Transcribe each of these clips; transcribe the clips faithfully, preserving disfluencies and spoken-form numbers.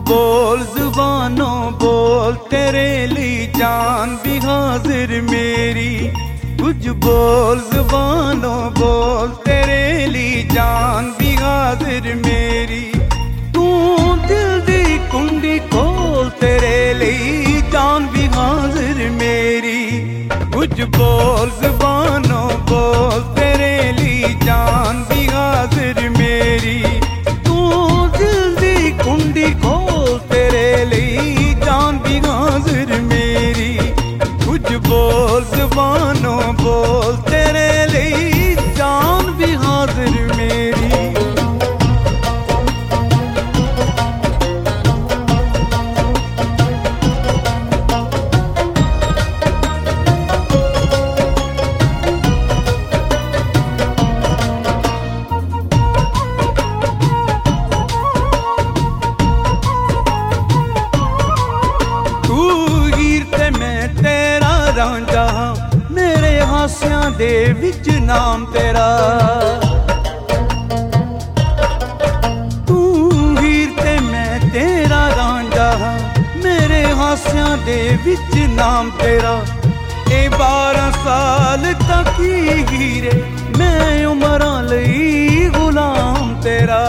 बोल जुबानों बोल, तेरे लिए जान भी हाजिर मेरी। कुछ बोल जुबानों बोल, तेरे लिए जान भी हाजिर मेरी। तू दिल दी कुंडी खोल, तेरे लिए जान भी हाजिर मेरी। कुछ बोल जुबानों बोल, तेरे लिए जान भी हाजिर मेरी। तू दिल दी कुंडी खोल, तेरे लिए जान भी हाजिर मेरी। कुछ बोल जुबानों बोल, तेरे लिए जान भी हाजिर मेरी। रांझा मेरे हासियां दे विच नाम तेरा। तू हीर ते मैं तेरा रांझा, मेरे हासियां दे विच नाम तेरा। ए बारह साल तक ही हीरे, मैं उमरां लई गुलाम तेरा।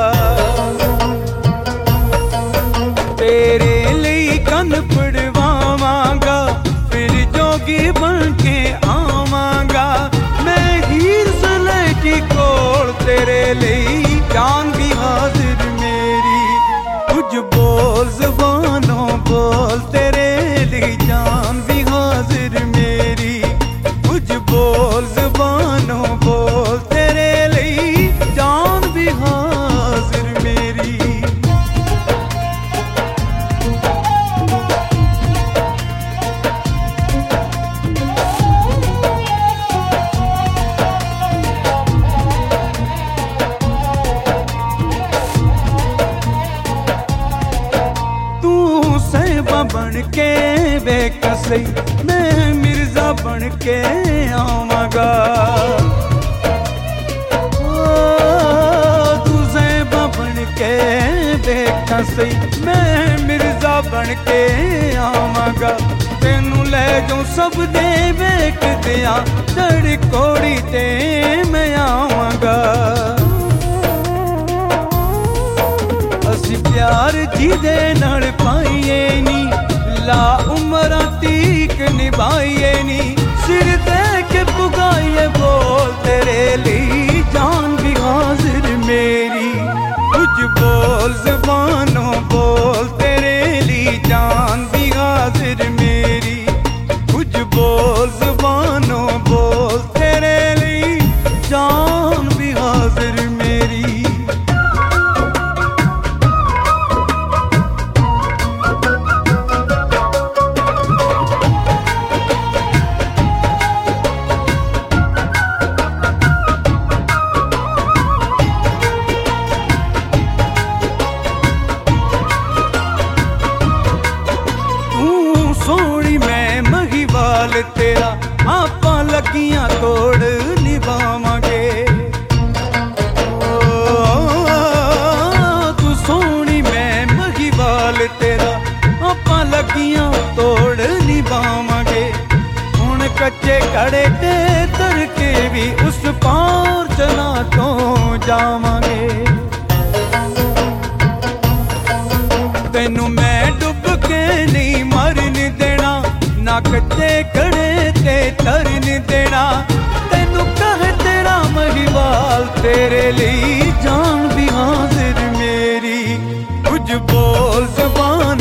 तेरे लई कन पड़वावांगा, फिर जोगी बन के आवांगा। मैं हीर सलेटी कोल, तेरे लिए जान भी हाजिर मेरी। कुछ बोल जुबानों बोल, तेरे लिए जान भी हाजिर मेरी। कुछ बोल जुबानों बोल, तेरे लिए जान भी हाजिर मेरी। बन के बेकसई, मैं मिर्जा बन के आवांगा। तू ज़ैबा बन के बेकसई, मैं मिर्जा बन के आवांगा। तेनू ले जाऊं सब दे वेख दिया, चढ़ कोड़ी ते मैं आवांगा। असी प्यार जिदे नाल पाईए नी, ला उमरा तीक निभाइए नी। सिर दे के पुगाइए बोल, तेरे लिए जान भी हाजिर मेरी। कुछ बोल जुबानों बोल, तेरे लिए जान भी हाजिर मेरी। कुछ बोल जुबानों बोल, तेरे लिए जान भी हाजिर मेरी। सोनी मैं महिवाल तेरा, आपां लगियां तोड़ निभावांगे। तू सोनी मैं महिवाल तेरा, आपां लगियां तोड़ निभावांगे। हुण कच्चे कड़े ते तर के भी उस पार चला तो जावांगे। तेनू मैं डुब के नहीं मरन देना, ना कच्चे कड़े ते तरन देना। तेनू कहे तेरा महिवाल, तेरे लिए जान भी हाजिर मेरी। कुछ बोल जुबान